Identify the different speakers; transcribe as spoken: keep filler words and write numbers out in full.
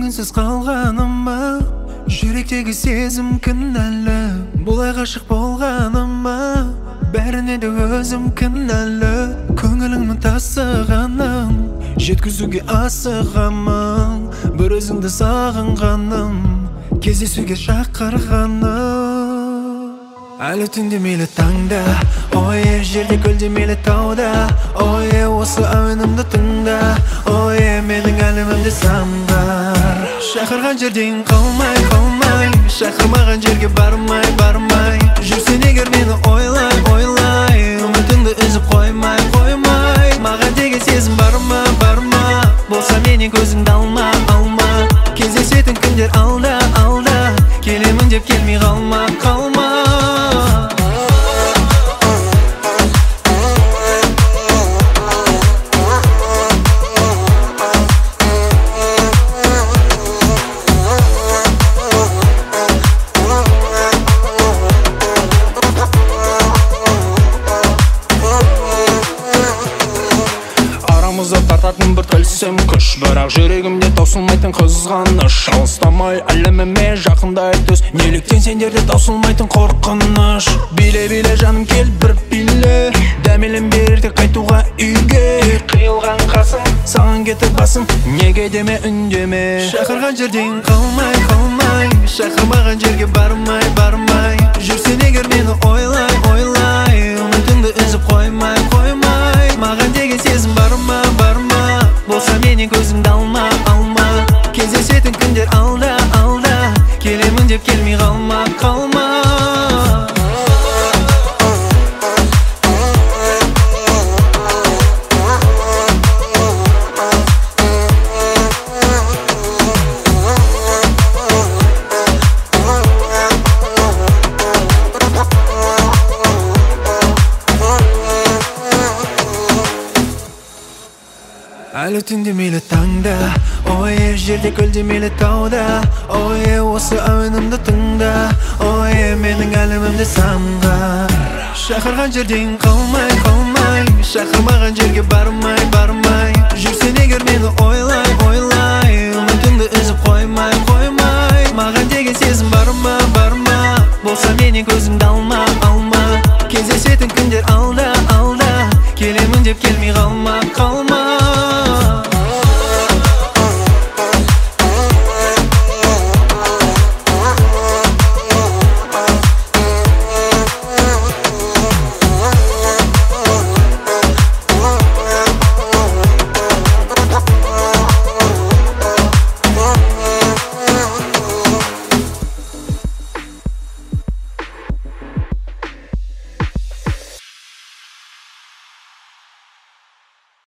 Speaker 1: үнсіз қалғаныма, жүректегі сезім кінәлі. Бұлай ғашық болғаныма, бәріне де өзім кінәлі. Көңіліңнің тасығаным, жеткізуге асығамын. Бір өзіңді сағынғаным, кездесуге шақырғаным. Әлі түнде мейлі таңда, ойе, жерде көлде мейлі тауда. Ойе, осы әуенімді тыңда, ойе, менің әлемімді самғар. Шақырған жерден қалмай, қалмай, шақырмаған жерге бармай, бармай. Жүрсен егер мені ойлай, ойлай, үмітіңді үзіп қоймай, қоймай. Маған деген сезім барма, барма, болса менен көзіңді алма, алма. Кездесетін күндер алда, алда, келемін деп келмей қалма, қалма.
Speaker 2: Тартатын бір тілсем күш, бірақ жүрегімде таусылмайтын қызғаныш. Алыстамай әлеміме жақындай төс, неліктен сендерде таусылмайтын қорқыныш. Биле-биле жаным кел бір биле, дәмелім берді қайтуға үйге. Қиылған қасым, саған кетіп басым, неге деме үндеме.
Speaker 1: Шақырған жерден қалмай, қалмай, шақырмаған жерге бармай, бармай. Жүрсен егер мені ойлай, ойлай, үмітіңді үзіп қоймай, қоймай. Маған деген сезім барма, барма, болса менен көзіңді алма, алма. Кездесетін күндер алда, алда, келемін деп келмей қалма, қалма. Әлі түнде мейлі таңда, ойе, жерде көлде мейлі тауда. Ойе, осы әуенімді тыңда, ойе, менің әлемімді самғар. Шақырған жерден қалмай, қалмай, шақырмаған жерге бармай, бармай. Жүрсен егер мені ойлай, ойлай, үмітіңді үзіп қоймай, қоймай. Маған деген сезім барма, барма, болса менен көзіңді алма, алма. Кездесетін күндер алда, алда, келемін деп келмей қалма, қалма.